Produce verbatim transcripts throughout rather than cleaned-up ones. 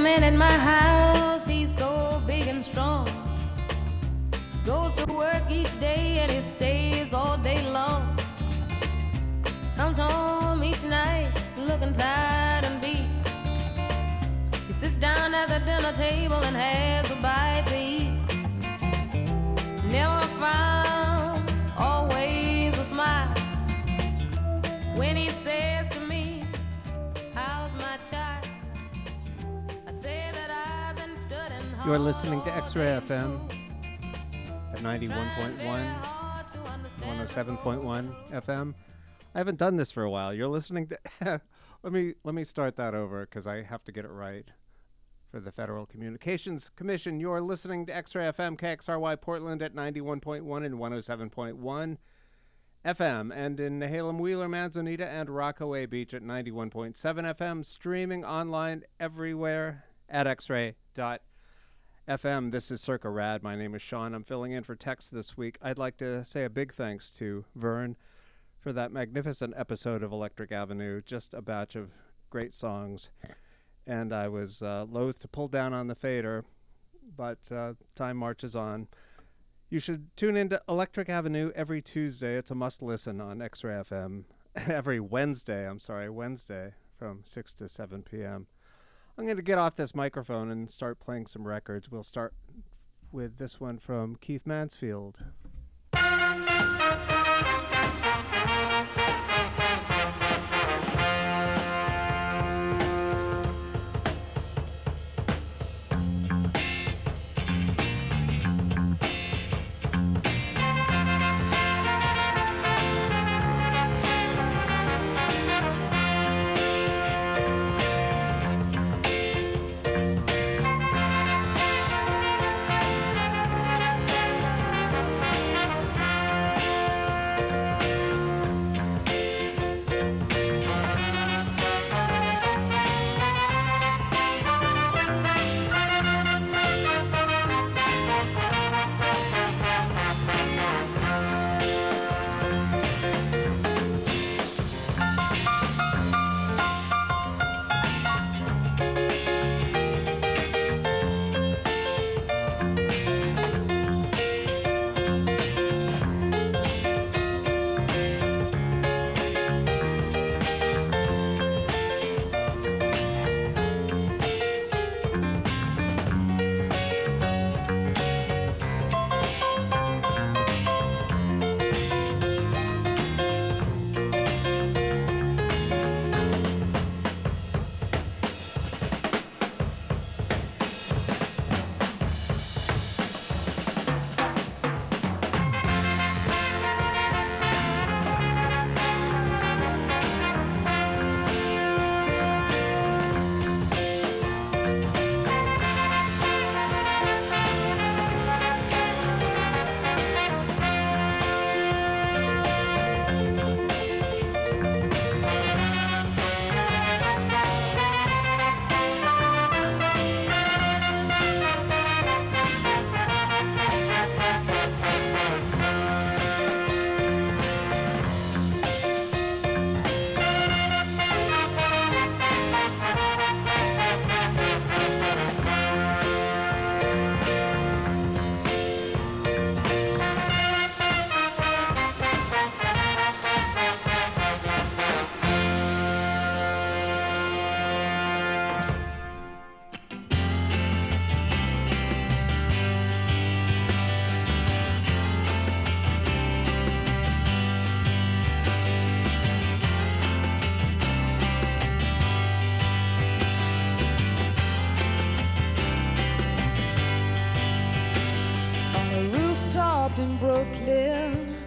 man at my house, he's so big and strong. Goes to work each day and he stays all day long. Comes home each night looking tired and beat. He sits down at the dinner table and has a bite to eat. Never found, always a smile when he says to me, how's my child? I say that I've been studying hard. You're listening to X-Ray F M at ninety-one point one, one oh seven point one F M. I haven't done this for a while. You're listening to... let me let me start that over because I have to get it right. For the Federal Communications Commission, you're listening to X-Ray F M, K X R Y Portland at ninety-one point one and one oh seven point one F M, and in Nehalem, Wheeler, Manzanita, and Rockaway Beach at ninety-one point seven F M, streaming online everywhere at x ray dot f m. This is Circa Rad. My name is Sean. I'm filling in for Tex this week. I'd like to say a big thanks to Vern for that magnificent episode of Electric Avenue, just a batch of great songs. And I was uh, loath to pull down on the fader, but uh, time marches on. You should tune into Electric Avenue every Tuesday. It's a must-listen on X-Ray F M. Every Wednesday, I'm sorry, Wednesday from six to seven p.m. I'm going to get off this microphone and start playing some records. We'll start with this one from Keith Mansfield. In Brooklyn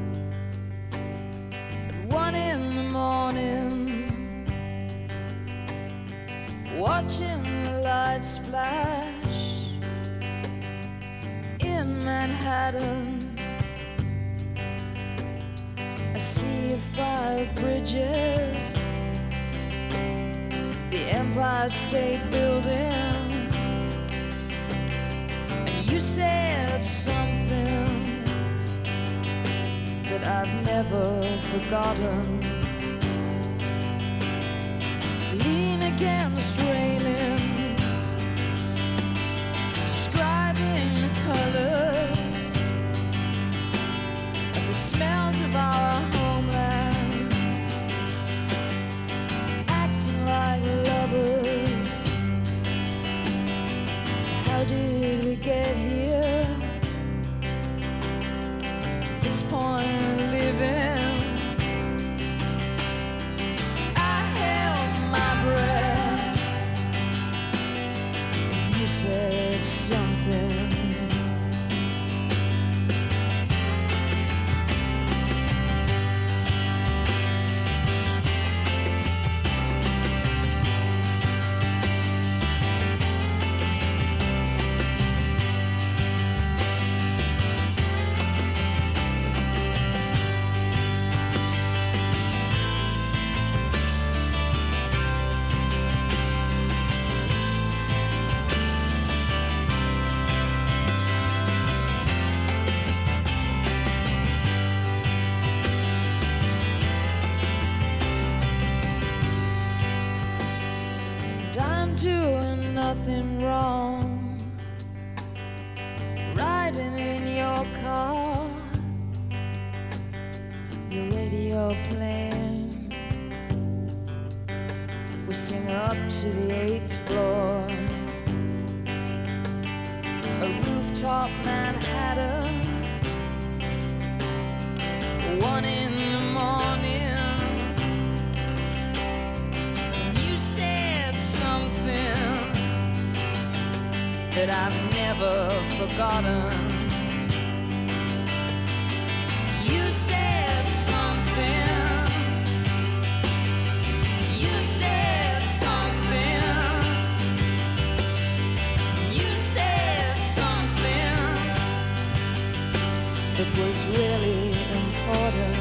at one in the morning, watching the lights flash in Manhattan. I see five bridges, the Empire State Building, and you said something that I've never forgotten. Lean against railings driving the colors and the smells of our homelands, acting like lovers. How did we get here to this point in living? I held my breath. You said something. I'm doing nothing wrong, riding in your car, your radio playing. We sing up to the eighth floor, a rooftop Manhattan, one in the morning. That I've never forgotten. You said something. You said something. You said something that was really important.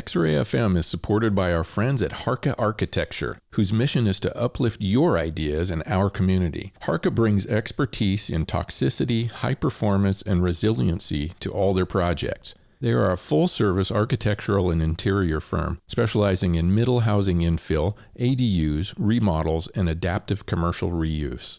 X-Ray F M is supported by our friends at Harka Architecture, whose mission is to uplift your ideas in our community. Harka brings expertise in toxicity, high performance, and resiliency to all their projects. They are a full-service architectural and interior firm specializing in middle housing infill, A D Us, remodels, and adaptive commercial reuse.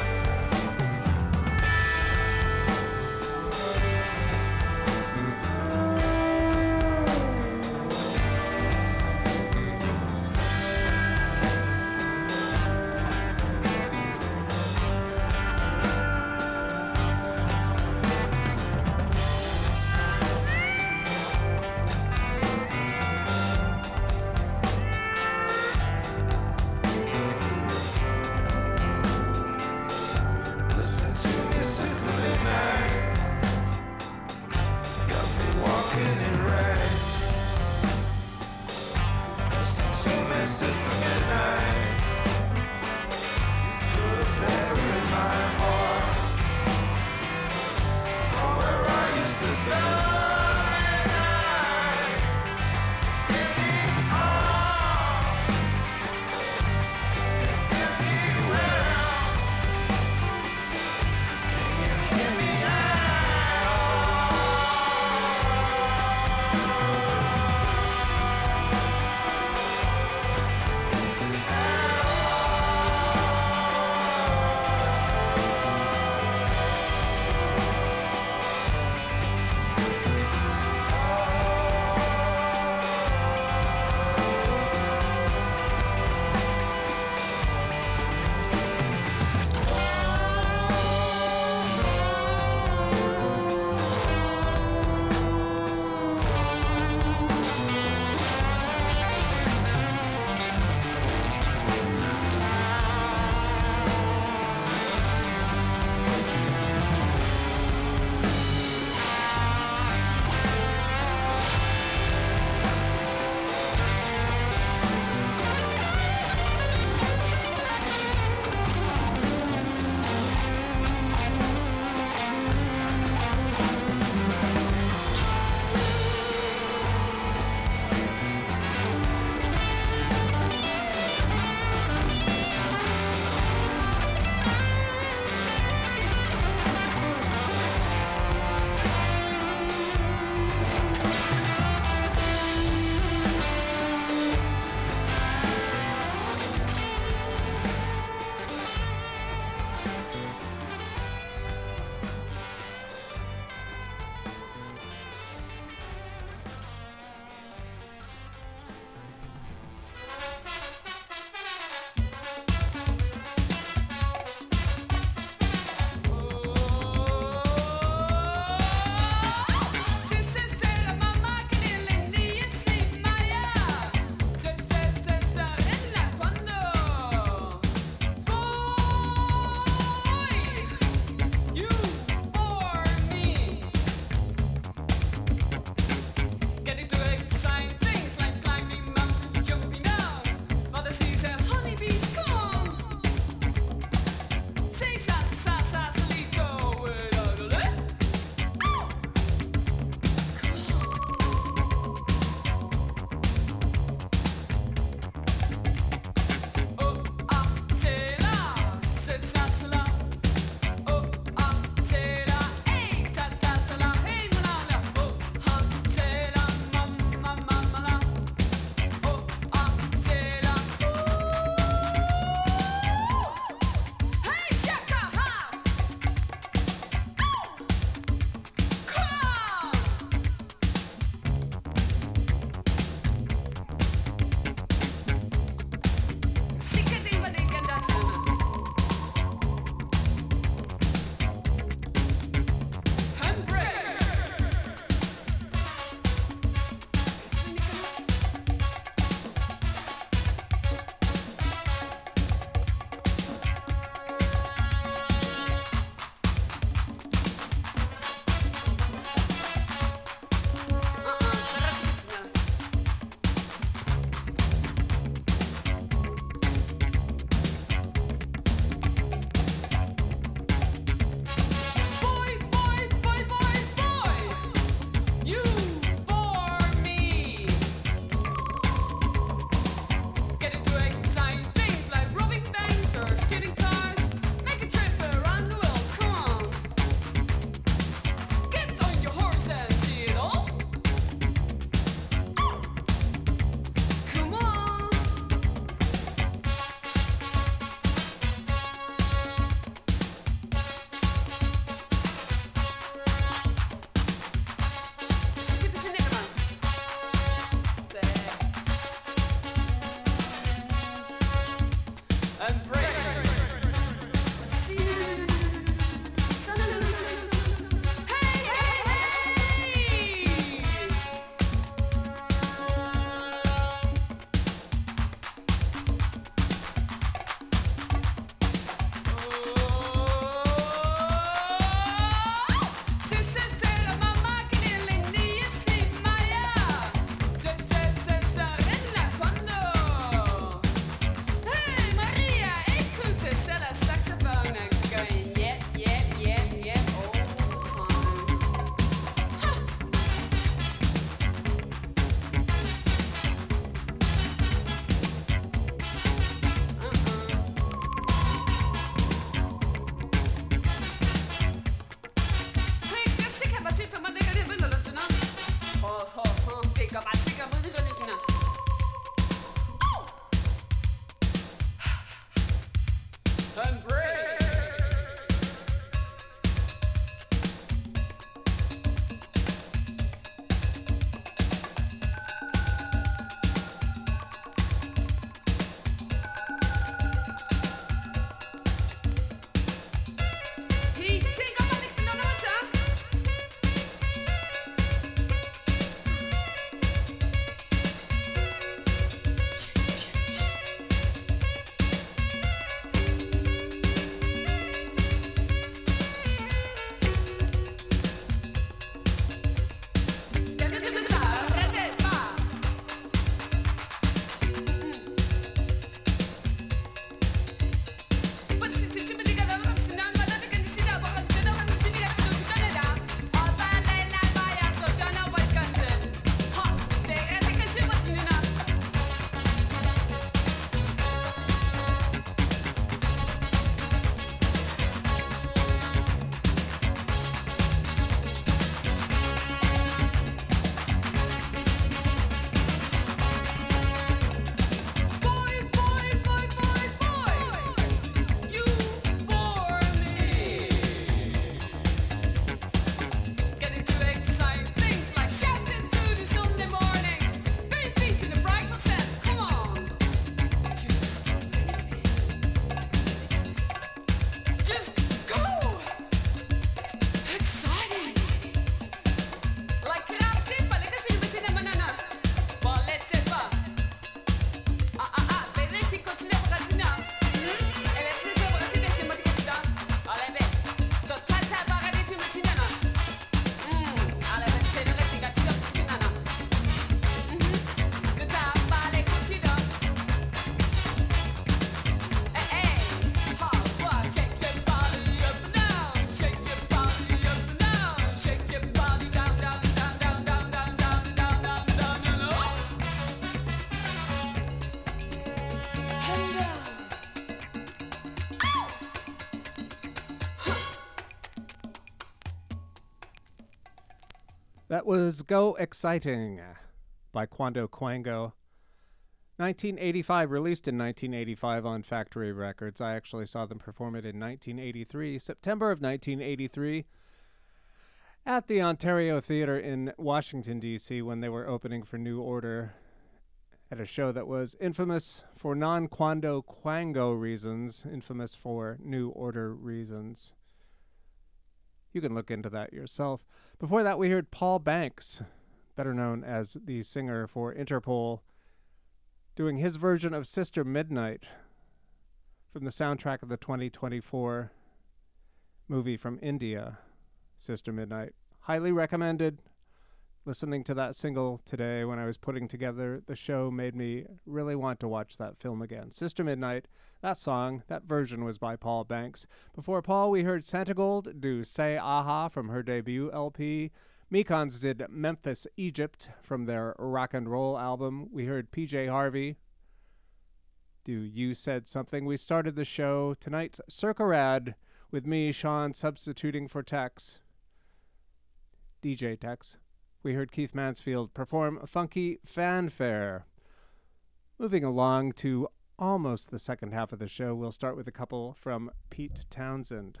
That was Go Exciting by Quando Quango. nineteen eighty-five, released in nineteen eighty-five on Factory Records. I actually saw them perform it in nineteen eighty-three, September of nineteen eighty-three, at the Ontario Theatre in Washington, D C, when they were opening for New Order at a show that was infamous for non-Quando Quango reasons, infamous for New Order reasons. You can look into that yourself. Before that, we heard Paul Banks, better known as the singer for Interpol, doing his version of Sister Midnight from the soundtrack of the twenty twenty-four movie from India, Sister Midnight. Highly recommended. Listening to that single today when I was putting together the show made me really want to watch that film again. Sister Midnight, that song, that version was by Paul Banks. Before Paul, we heard Santigold do Say Aha from her debut L P. Mekons did Memphis, Egypt from their rock and roll album. We heard P J Harvey do You Said Something. We started the show tonight's Circa Rad with me, Sean, substituting for Tex, D J Tex. We heard Keith Mansfield perform Funky Fanfare. Moving along to almost the second half of the show, we'll start with a couple from Pete Townsend.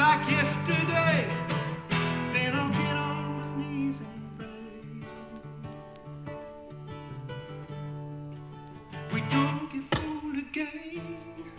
like yesterday. Then I'll get on my knees and pray. We don't get fooled again.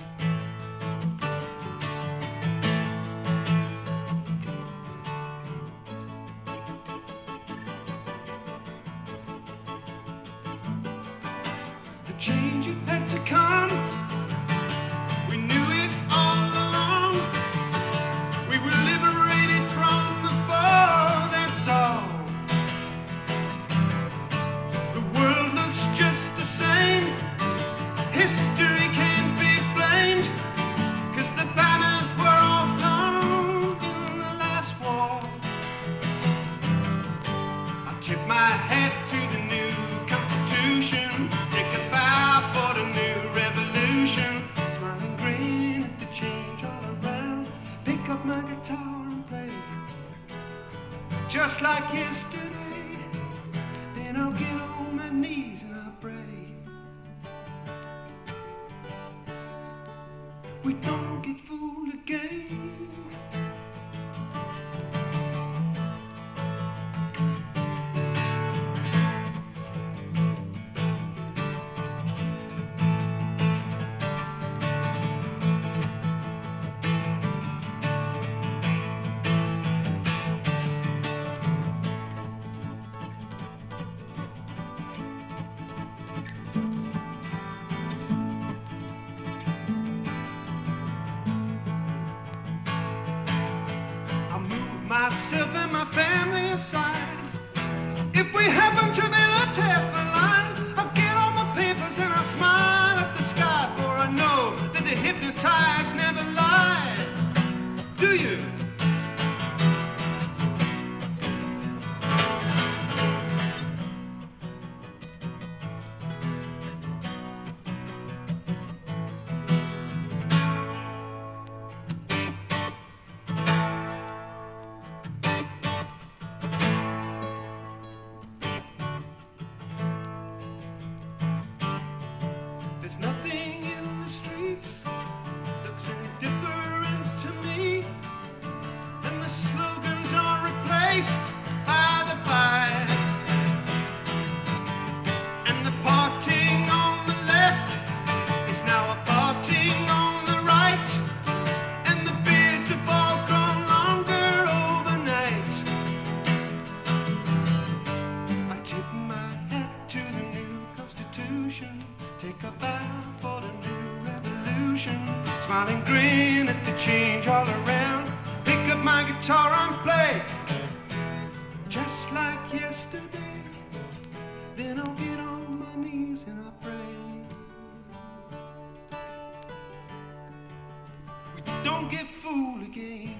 The change it had to come. We knew it all along. We were liberated from the fall, that's all. The world looks just the same. History can't be blamed, 'cause the banners were all flown in the last war. I tip my hat to the new Constitution, take a bow for the new revolution. Smile and grin at the change all around. Pick up my guitar and play just like yesterday. Then I'll get on my knees and I'll pray. We don't get fooled again. Myself and my family aside. If we happen to be left half alive, I'll get all my papers and I'll smile at the sky, for I know that the hypnotized never lie. Do you? There's nothing in the streets looks any different to me, and the slogans are replaced by the fire. And the parting on the left is now a parting on the right, and the beards have all grown longer overnight. I tip my hat to the new Constitution, take a bow for the new revolution. Smile and grin at the change all around. Pick up my guitar and play just like yesterday. Then I'll get on my knees and I'll pray. We don't get fooled again.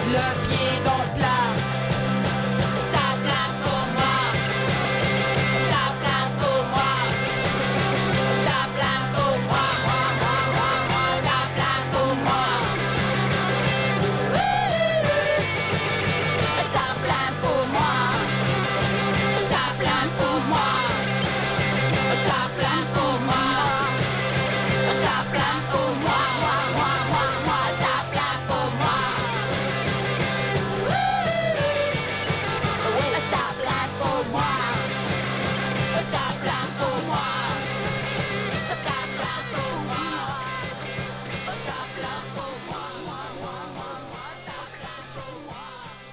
le pied dans le plat. Ça plaint pour moi, ça plaint pour moi, ça plaint pour moi, moi, moi, moi, moi, ça plaint pour moi. Ça plaint pour moi, ça plaint pour moi, ça plaint pour moi, ça plaint pour moi, moi, moi, moi, moi, ça plaint pour moi. Ça plaint pour moi, ça plaint pour moi, ça plaint pour moi, ça plaint pour moi, moi, moi, moi, moi, ça plaint pour moi.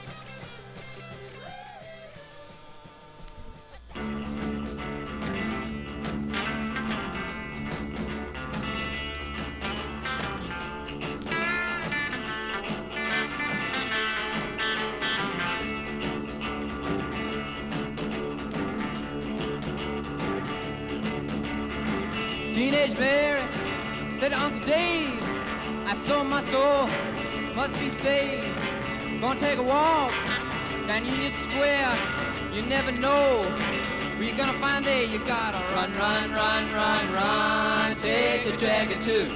Teenage Mary said to Uncle Dave, I sold my soul, must be saved. Gonna take a walk down Union Square. You never know where you're gonna find there. You gotta run, run, run, run, run. Take a jacket too.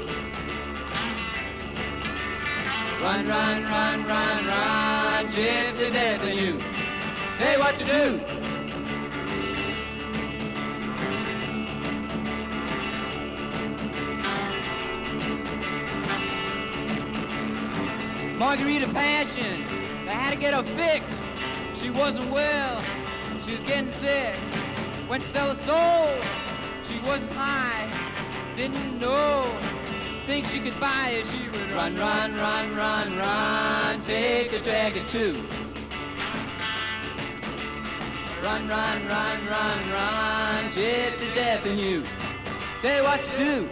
Run, run, run, run, run. Gypsy death in you. Tell you what to do. Margarita Passion, they had to get her fixed. She wasn't well, she was getting sick. Went to sell her soul, she wasn't high, didn't know. Think she could buy it, she would run, run, run, run, run. Take a jacket too. Run, run, run, run, run. Gypsy death in you. Tell you what to do.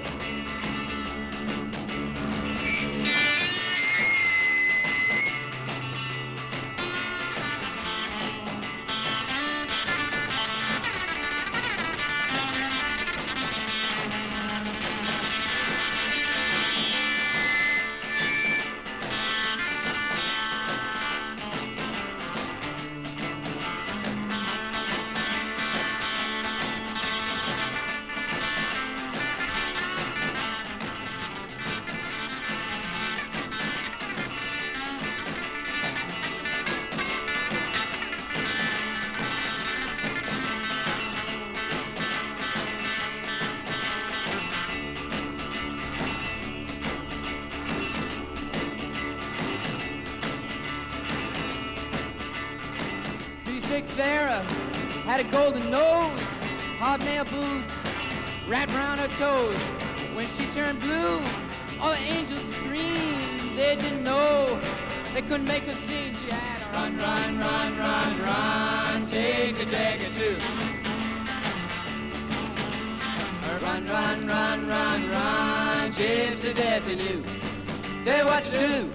Sarah had a golden nose, hobnail boots wrapped around her toes. When she turned blue, all the angels screamed. They didn't know, they couldn't make her sing. She had to run, run, run, run, run. Take a jacket too. Run, run, run, run, run. Gypsy death in you. Tell you what to do.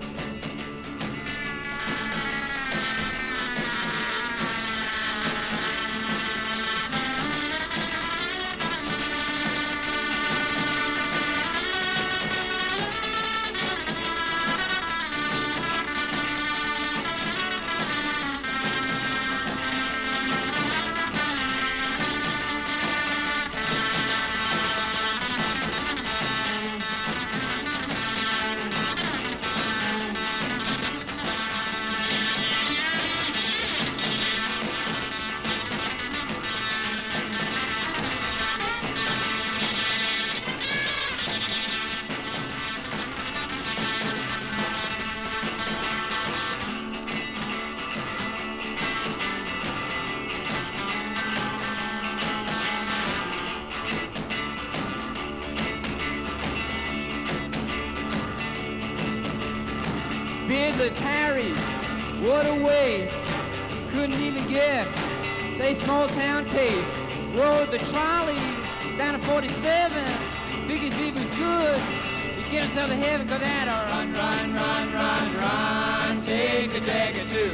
Beardless Harry, what a waste. Couldn't even get, say, small town taste. Rode the trolleys down to forty-seven. Figured if he was good, he'd get himself to heaven, cause that a run, run, run, run, run. Take a jacket too.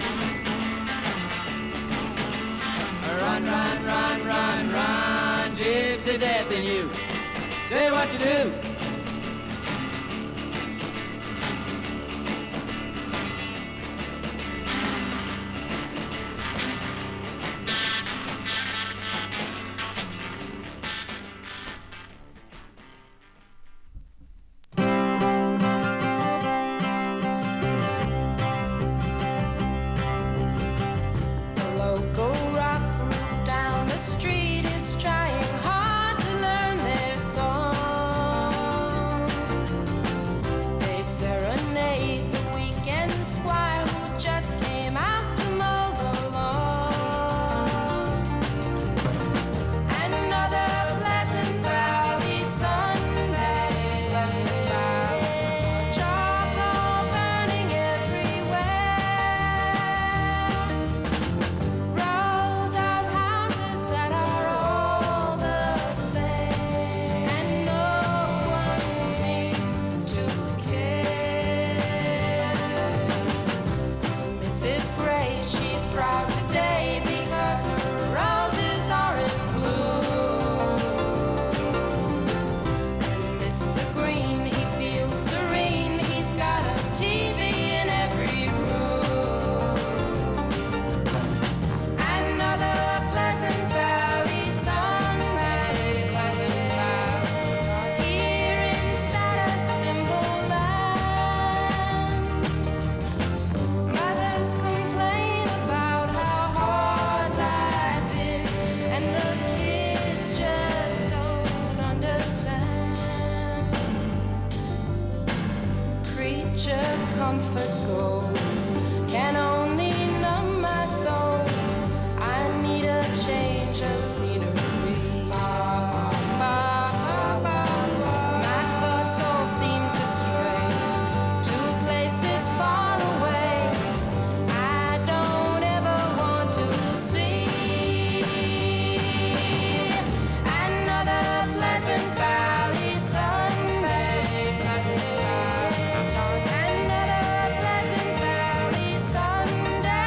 Run, run, run, run, run. Gypsy death in you. Tell you what to do. comfort goes can only numb my soul. I need a change of scenery. Ba, ba, ba, ba, ba. My thoughts all seem to stray to places far away. I don't ever want to see another pleasant valley Sunday. Another pleasant valley Sunday.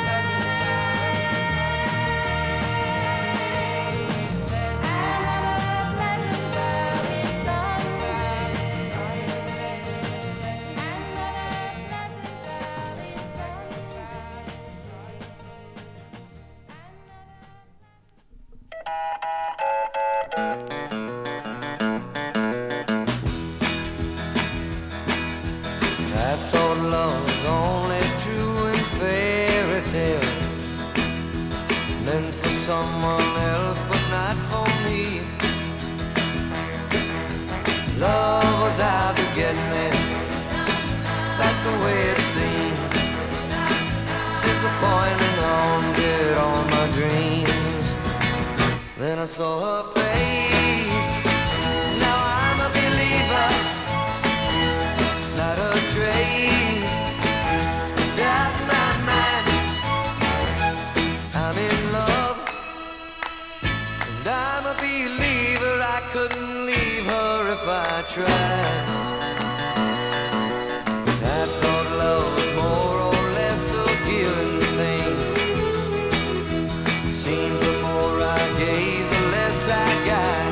I thought love was only true in fairy tales, meant for someone else but not for me. Love was out to get me, that's the way it seemed. Disappointment haunted all my dreams. Then I saw her face, now I'm a believer. Not a trace doubt in my mind. I'm in love, and I'm a believer. I couldn't leave her if I tried. I thought love was more or less a given thing. Seems the more I gave, the less I got.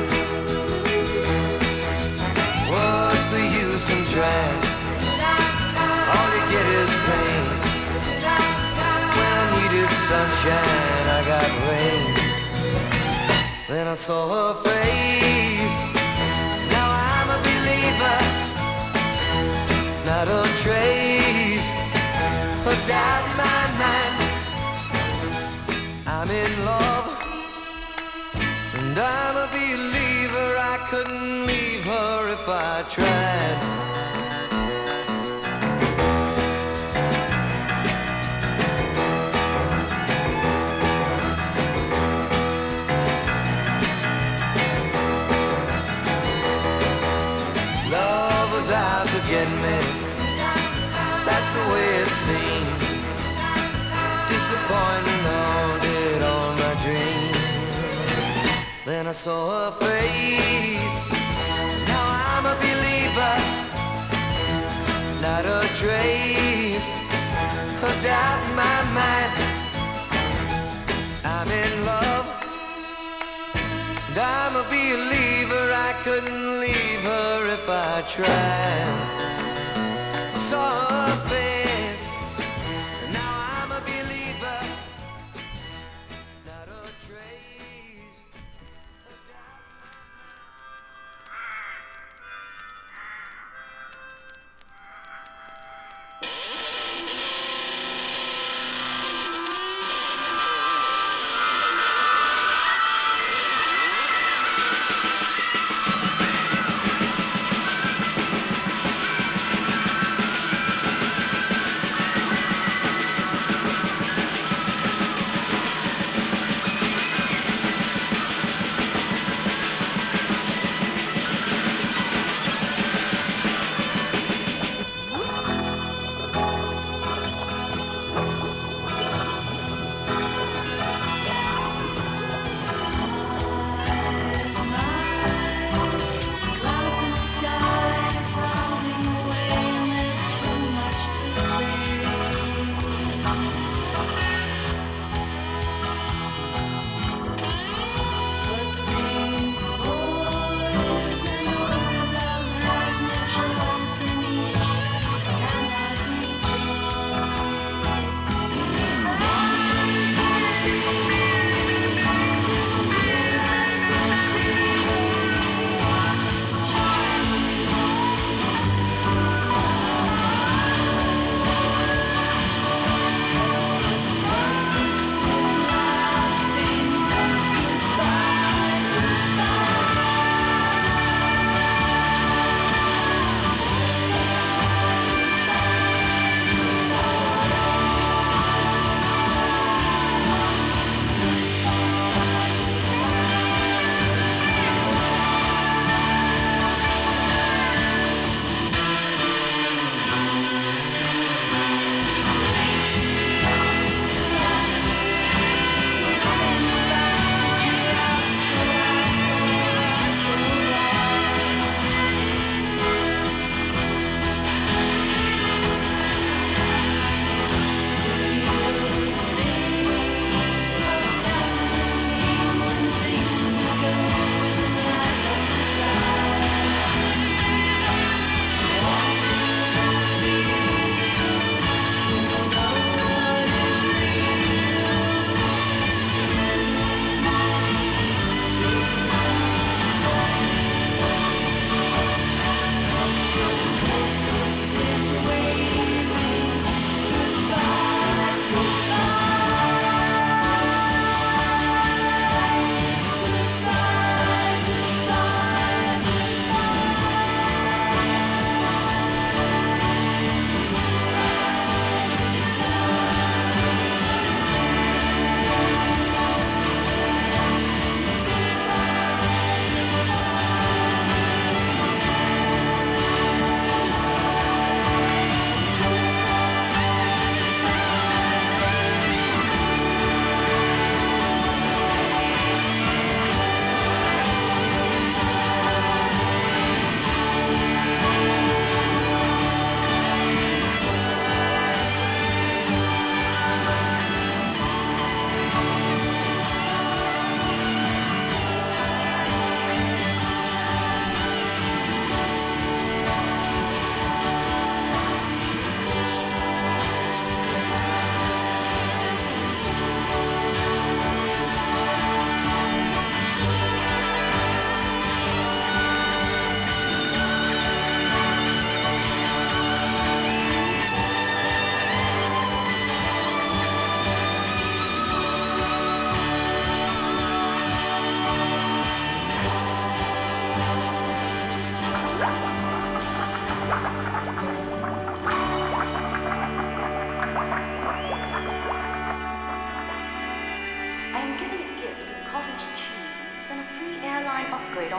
What's the use in trying? All you get is pain. When I needed sunshine, I got rain. Then I saw her face, now I'm a believer. Not a trace of doubt in my mind. I'm in love, and I'm a believer. I couldn't leave her if I tried. Out to get me, that's the way it seems. Disappointment haunted all my dreams. Then I saw her face, now I'm a believer. Not a trace of doubt in my mind. I'm in love, and I'm a believer. I couldn't leave her if I tried. I saw her face, and now I'm a believer. Not a trace of doubt.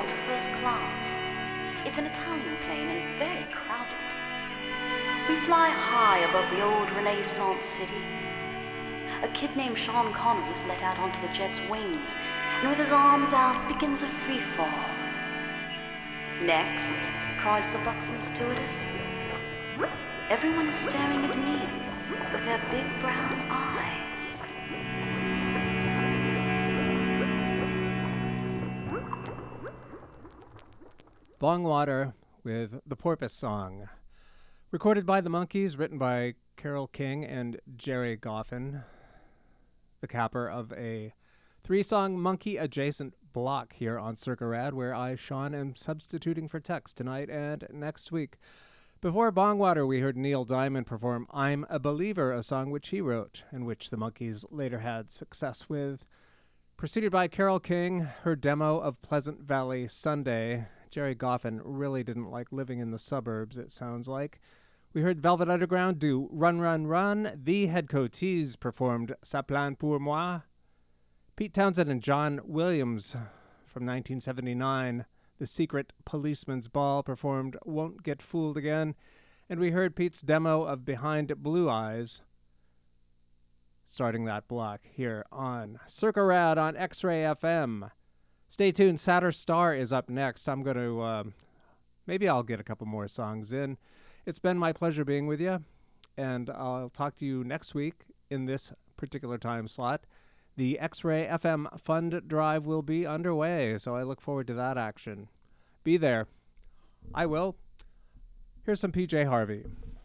to first class. It's an Italian plane and very crowded. We fly high above the old Renaissance city. A kid named Sean Connery is let out onto the jet's wings, and with his arms out begins a free fall. Next, cries the buxom stewardess. Everyone is staring at me with their big brown eyes. Bongwater with The Porpoise Song. Recorded by the Monkees, written by Carole King and Jerry Goffin. The capper of a three-song monkey-adjacent block here on Circa Rad, where I, Sean, am substituting for Tex tonight and next week. Before Bongwater, we heard Neil Diamond perform I'm a Believer, a song which he wrote, and which the Monkees later had success with. Preceded by Carole King, her demo of Pleasant Valley Sunday. Jerry Goffin really didn't like living in the suburbs, it sounds like. We heard Velvet Underground do Run, Run, Run. The Head Coatees performed Ça plane pour moi. Pete Townsend and John Williams from nineteen seventy-nine, The Secret Policeman's Ball, performed Won't Get Fooled Again. And we heard Pete's demo of Behind Blue Eyes, starting that block here on Circa Rad on X-Ray F M. Stay tuned. Satter Star is up next. I'm going to, uh, maybe I'll get a couple more songs in. It's been my pleasure being with you, and I'll talk to you next week in this particular time slot. The X-Ray F M Fund Drive will be underway, so I look forward to that action. Be there. I will. Here's some P J Harvey.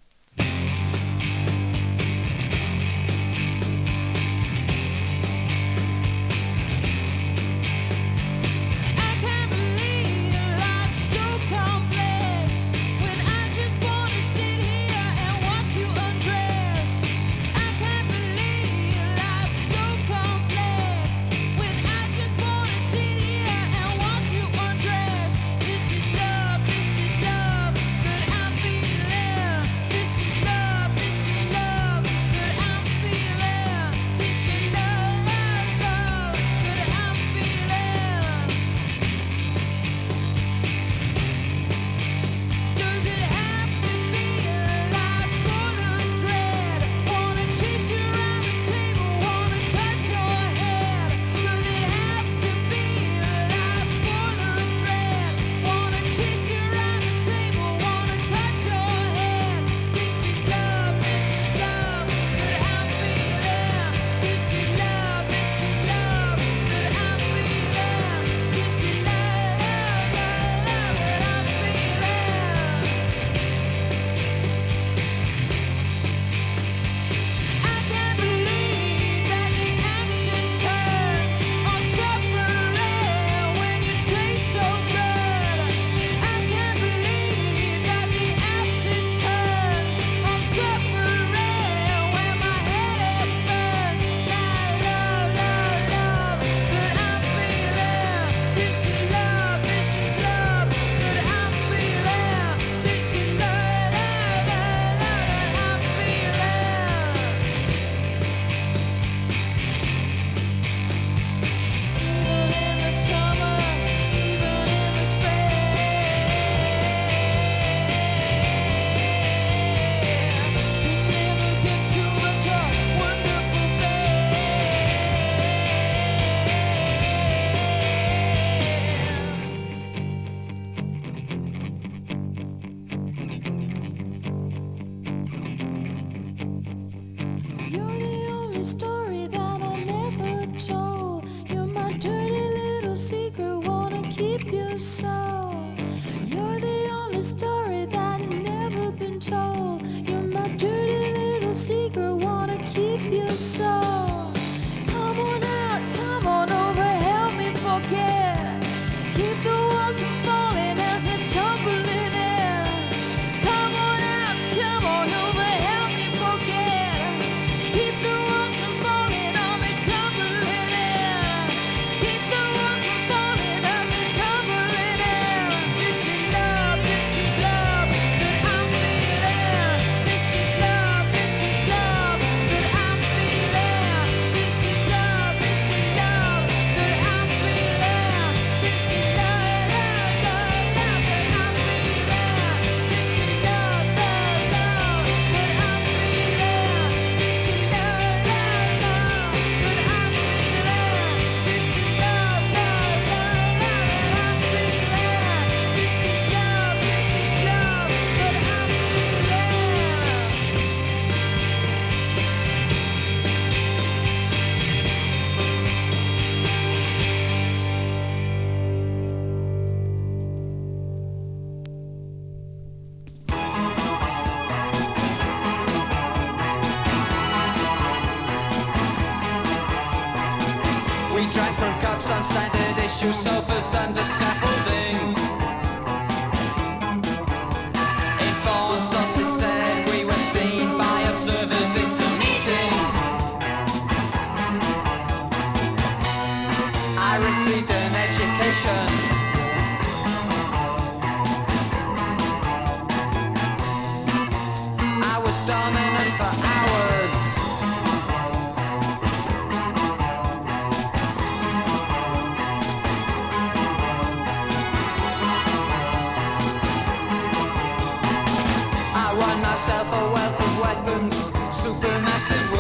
Story that I never told. You're my dirty little secret, wanna keep you so. You're the only story that never been told. You're my dirty little secret, wanna keep you so. Come on out, come on over, help me forget. Keep the walls from falling as they tumbling in. Come on out, come on over, help me forget. Keep the walls from falling on me, tumbling in. Keep the walls from falling as they tumbling in. This is love, this is love that I'm feeling. This is love, this is love tissue sofas under scaffolding. Informed sources said we were seen by observers. It's a meeting. I received an education. I was dominant for hours. I won myself a wealth of weapons, supermassive